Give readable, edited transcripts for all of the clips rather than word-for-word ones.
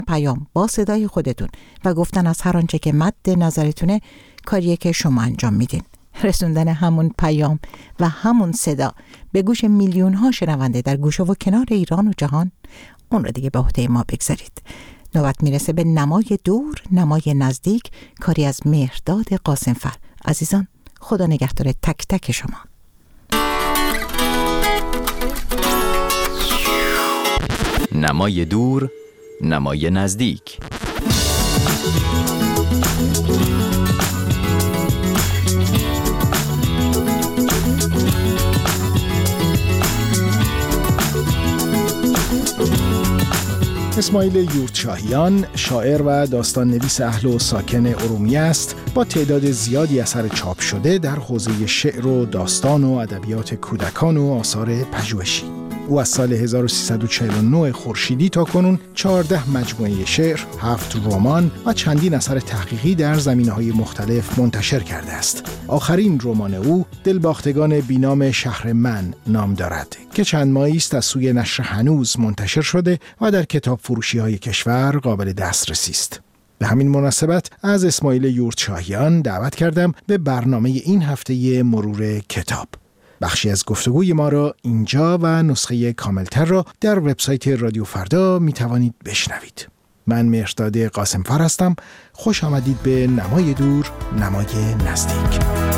پیام با صدای خودتون و گفتن از هر آنچه که مد نظرتونه کاریه که شما انجام میدین. رسوندن همون پیام و همون صدا به گوش میلیون ها شنونده در گوشه و کنار ایران و جهان، اون رو دیگه به عهده ما بگذارید. نوبت میرسه به نمای دور، نمای نزدیک، کاری از مهرداد قاسمفر. عزیزان، خدا نگهدار تک تک شما. نمای دور، نمای نزدیک. اسماعیل یورتشاهیان شاعر و داستان نویس اهل و ساکن ارومیه است، با تعداد زیادی اثر چاپ شده در حوزه شعر و داستان و ادبیات کودکان و آثار پژوهشی. او از سال 1349 خورشیدی تا کنون 14 مجموعه شعر، 7 رمان و چندین اثر تحقیقی در زمینه‌های مختلف منتشر کرده است. آخرین رمان او دلباختگان بینام شهر من نام دارد که چند ماهی است از سوی نشر هنوز منتشر شده و در کتاب فروشی‌های کشور قابل دسترسی است. به همین مناسبت از اسماعیل یورتشاهیان دعوت کردم به برنامه این هفته مرور کتاب. بخشی از گفتگوی ما را اینجا و نسخه کاملتر را در وبسایت رادیو فردا می توانید بشنوید. من مهرداد قاسمفر هستم. خوش آمدید به نمای دور، نمای نزدیک.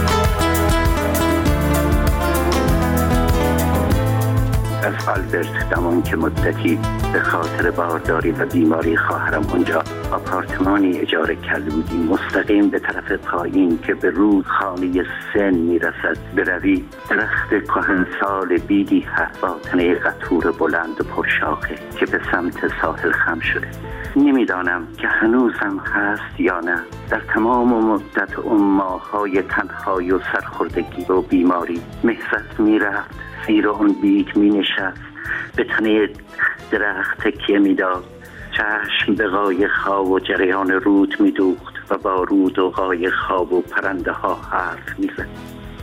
از آلبرت دامان که مدتی به خاطر بارداری و بیماری خواهرم اونجا آپارتمانی اجاره کرده بودیم، مستقیم به طرف پایین که به رودخانه سن میرسد بروی. درخت کهنسال بیدی هست با تنه قطور بلند و پرشاخه که به سمت ساحل خم شده. نمیدانم که هنوزم هست یا نه. در تمام مدت اون ماه‌های تنهایی و سرخوردگی و بیماری مهزت میرفت، زیر اون بیگ می نشست، به تنه درخت تکیه می داد، چشم به قایق‌ها و جریان رود می دوخت و با رود و قایق‌ها و پرنده ها حرف می زد.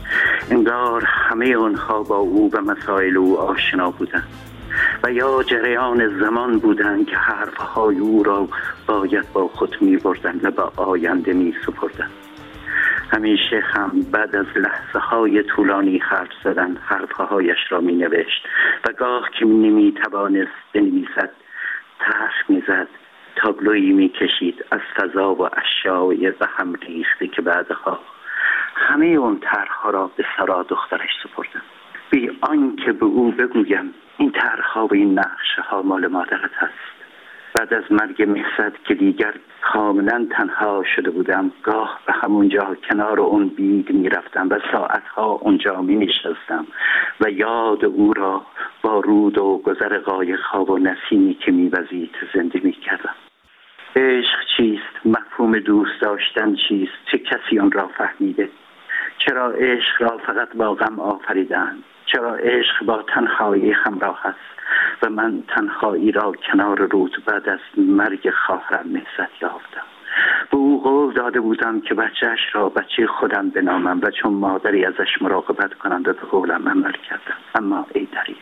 انگار همه اونها با او و مسائل او آشنا بودند و یا جریان زمان بودند که حرفهای او را باید با خود می بردند و با آینده می سپردند. همیشه هم بعد از لحظه های طولانی حرف زدن حرفهایش را می نوشت و گاه که نمی توانست بنویسد طرح می زد، تابلویی می کشید از فضا و اشیاء به هم ریخته که بعدها همه اون طرحها را به سارا دخترش سپردم، بی آنکه به او بگویم این طرحها و این نقشه ها مال مادرت هست. بعد از مرگ مهزت که دیگر کاملا تنها شده بودم، گاه به همونجا کنار اون بیگ می رفتم و ساعتها اونجا می نشستم و یاد او را با رود و گذر قایق‌ها و نسیمی که می وزید زنده می کردم. عشق چیست؟ مفهوم دوست داشتن چیست؟ چه کسی آن را فهمیده؟ چرا عشق را فقط با غم آفریدند؟ چرا عشق با تنهایی همراه است و من تنهایی را کنار رود بعد از مرگ خواهرم مهزت یافتم؟ به او قول داده بودم که بچه‌اش را بچه خودم بنامم و چون مادری ازش مراقبت کنم و به قولم عمل کردم، اما ای دریغ.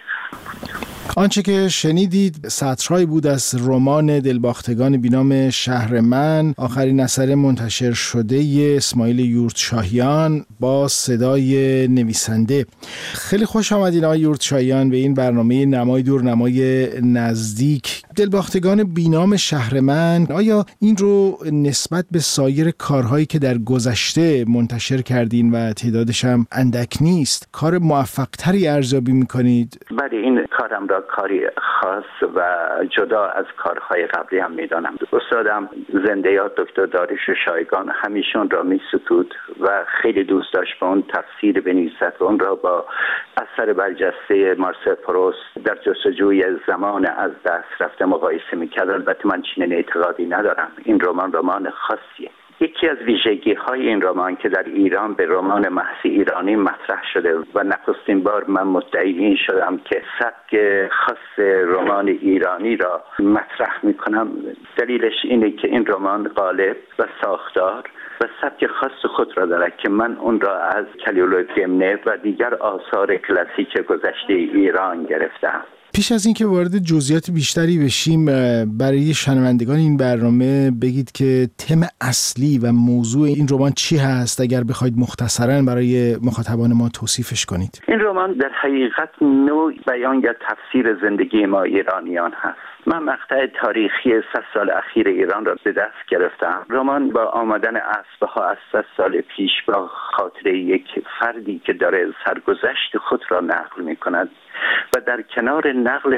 آنچه که شنیدید سطرهایی بود از رمان دلباختگان بینام شهر من، آخرین اثر منتشر شده اسماعیل یورتشاهیان با صدای نویسنده. خیلی خوش آمدین آقای یورتشاهیان به این برنامه نمای دور، نمای نزدیک. دلباختگان بینام شهر من، آیا این رو نسبت به سایر کارهایی که در گذشته منتشر کردین و تعدادش هم اندک نیست، کار موفق‌تری ارزیابی می‌کنید؟ بله، این کارم را کاری خاص و جدا از کارهای قبلی هم میدانم. استادم زنده یاد دکتر داریوش شایگان همیشون را میستود و خیلی دوست داشت با اون تفسیر بنویسد و اون را با اثر برجسته مارسل پروست در جستجوی زمان از دست رفته مقایسه میکرد. البته من چنین اعتقادی ندارم. این رمان خاصیه. یکی از ویژگی‌های این رمان که در ایران به رمان محض ایرانی مطرح شده و نخستین بار من مدعی این شدم که سبک خاص رمان ایرانی را مطرح می‌کنم، دلیلش اینه که این رمان قالب و ساختار و سبک خاص خود را دارد که من اون را از کلیولو دمنه و دیگر آثار کلاسیک گذشته ایران گرفتم. پیش از اینکه وارد جزئیات بیشتری بشیم، برای شنوندگان این برنامه بگید که تم اصلی و موضوع این رمان چی هست، اگر بخواید مختصراً برای مخاطبان ما توصیفش کنید. این رمان در حقیقت نوع بیان یا تفسیر زندگی ما ایرانیان هست. من مقطع تاریخی 100 سال اخیر ایران را به دست گرفتم. رمان با آمدن اسبها از 100 سال پیش با خاطره یک فردی که داره سرگذشت خود را نقل می کند و در کنار نقل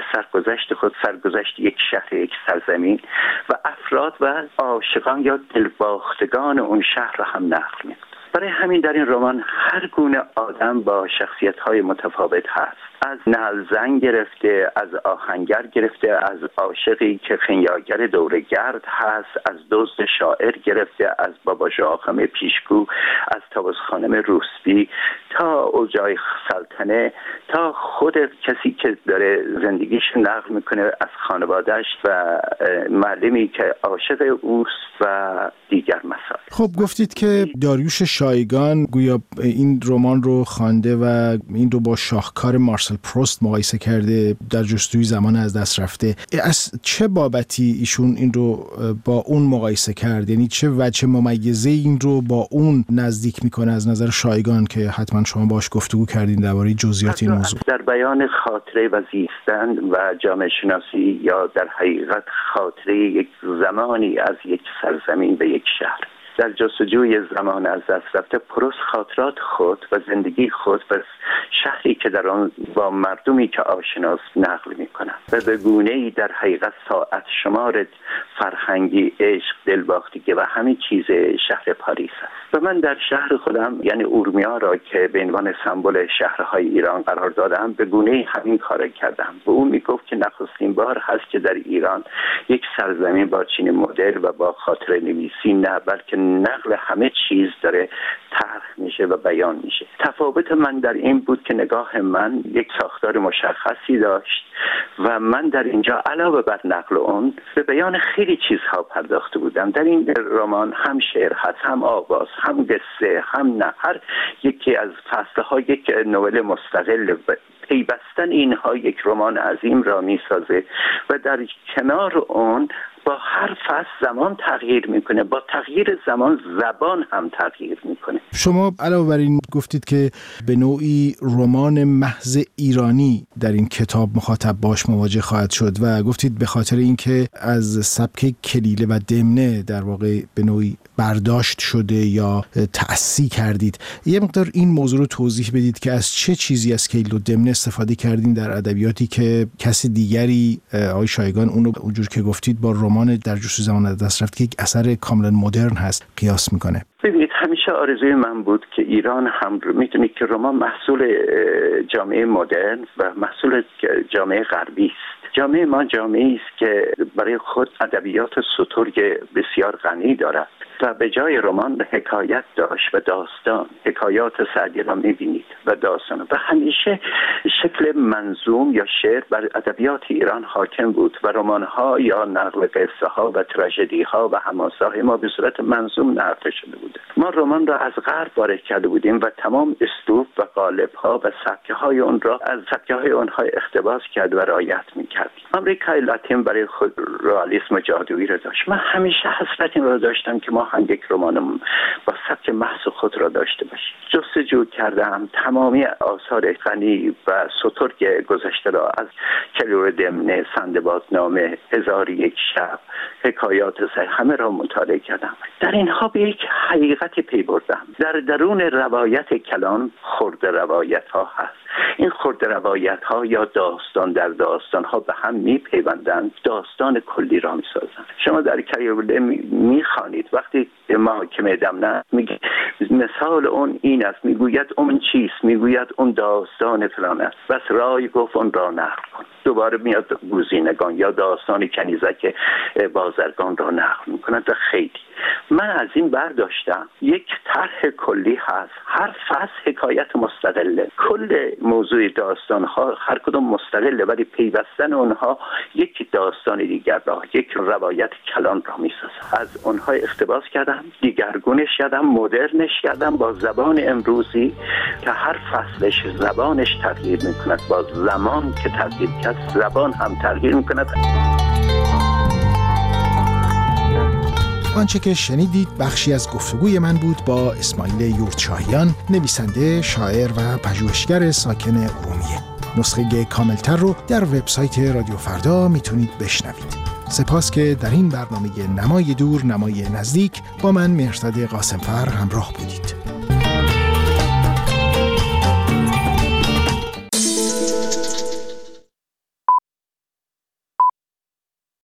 سرگذشت یک شهر، یک سرزمین و افراد و عاشقان یا دلباختگان اون شهر را هم نقل می کند. برای همین در این رمان هر گونه آدم با شخصیت‌های متفاوت هست، از نعلزن گرفته، از آهنگر گرفته، از عاشقی که خنیاگر دورگرد هست، از دزد شاعر گرفته، از بابا ژاخم پیشگو، از طاووس خانم روسبی تا اوجای سلطنه، تا خود کسی که داره زندگیش نقل میکنه از خانواده‌اش و معلمی که عاشق اوست و دیگر مسائل. خب گفتید که داریوش شایگان گویا این رمان رو خوانده و این رو با شاهکار مارسل پروست مقایسه کرده، در جستجوی زمان از دست رفته. از چه بابتی ایشون این رو با اون مقایسه کرد؟ یعنی چه وجه ممیزه این رو با اون نزدیک میکنه از نظر شایگان که حتما شما باش گفتگو کردین درباره جزئیات این موضوع؟ در بیان خاطره و زیستن و جامعه شناسی یا در حقیقت خاطره یک زمانی از یک سرزمین به یک شهر. در جستجوی زمان از دست رفته پروست خاطرات خود و زندگی خود و شهری که در آن با مردمی که آشناست نقل می‌کند و به گونه‌ای در حقیقت ساعت شمار فرهنگی، عشق، دلباختگی و همه چیز شهر پاریس است. و من در شهر خودم یعنی اورمیا را که به عنوان سمبل شهرهای ایران قرار دادم به گونه‌ای همین کار کردم. و اون میگفت که نخستین بار هست که در ایران یک سرزمین با چنین مدل و با خاطره نویسی نه بلکه نقل همه چیز داره طرح میشه و بیان میشه. تفاوت من در این بود که نگاه من یک ساختار مشخصی داشت و من در اینجا علاوه بر نقل اون به بیان خیلی چیزها پرداخته بودم. در این رمان هم شعر هست، هم آواز، هم قصه، هم نه. هر یکی از فصلها یک نوبل مستقل پیوستن اینها یک رمان عظیم را میسازه و در کنار اون با هر فصل زمان تغییر میکنه، با تغییر زمان زبان هم تغییر میکنه. شما علاوه بر این گفتید که به نوعی رمان محض ایرانی در این کتاب مخاطب باش مواجه خواهد شد و گفتید به خاطر اینکه از سبک کلیله و دمنه در واقع به نوعی برداشت شده یا تأسی کردید. یه مقدار این موضوع رو توضیح بدید که از چه چیزی از کلیله و دمنه استفاده کردین در ادبیاتی که کسی دیگری آقای شایگان اون رو اونجور که گفتید با رمان در جستجوی زمان از دست رفت که یک اثر کاملا مدرن هست قیاس میکنه. ببینید همیشه آرزوی من بود که ایران هم میتونید که رمان محصول جامعه مدرن و محصول جامعه غربی است. جامعه ما جامعه است که برای خود ادبیات سترگ بسیار غنی دارد و به جای رمان حکایت داشت و داستان. حکایات سعدی را میبینید و داستان و همیشه شکل منظوم یا شعر بر ادبیات ایران حاکم بود و رمان‌ها یا نقل قصه ها و تراژدی ها و حماسه‌های ما به صورت منظوم نقل شده بود. ما رمان را از غرب وارد کرده بودیم و تمام اسلوب و قالب‌ها و سبک‌های اون را از سبک‌های اونها اقتباس کرد و رعایت می‌کرد. آمریکای لاتین برای خود رئالیسم جادویی را داشت. من همیشه حسرت این را داشتم که ما هم یک رمان با سبک محض خود را داشته باشیم. جستجو کردم تمامی آثار غنی و سترگ گذشته را از کلیله و دمنه، سندبادنامه، 1001 شب، حکایات سعدی همه را مطالعه کردم. در اینها به یک حقیقتی پی بردم. در درون روایت کلان خرد روایت ها هست. این خرد روایت ها یا داستان در داستان ها به هم میپیوندند، داستان کلی را میسازند. شما در کلیله میخوانید وقتی محاکمه دمنه میگه مثال اون این است، میگوید اون چیست، میگوید اون داستان فلان است، بس رای گفت اون را نقل کن. دوباره میاد گوزینگان یا داستان کنیزک بازرگان را نقل میکنند و خیلی من از این برداشتم یک طرح کلی هست، هر فصل حکایت مستقله، کل موضوع داستان ها هر کدوم مستقله ولی پیوستن اونها یک داستان دیگر را، یک روایت کلان را میسازه. از اونها اقتباس کردم، دیگرگونش کردم، مدرنش کردم با زبان امروزی که هر فصلش زبانش تغییر میکند، با زمان که تغییر کرد زبان هم تغییر میکند. آنچه که شنیدید بخشی از گفتگوی من بود با اسماعیل یورتشاهیان، نویسنده، شاعر و پژوهشگر ساکن ارومیه. نسخه کاملتر رو در وبسایت رادیو فردا میتونید بشنوید. سپاس که در این برنامه نمای دور نمای نزدیک با من مهرزاد قاسمفر همراه بودید.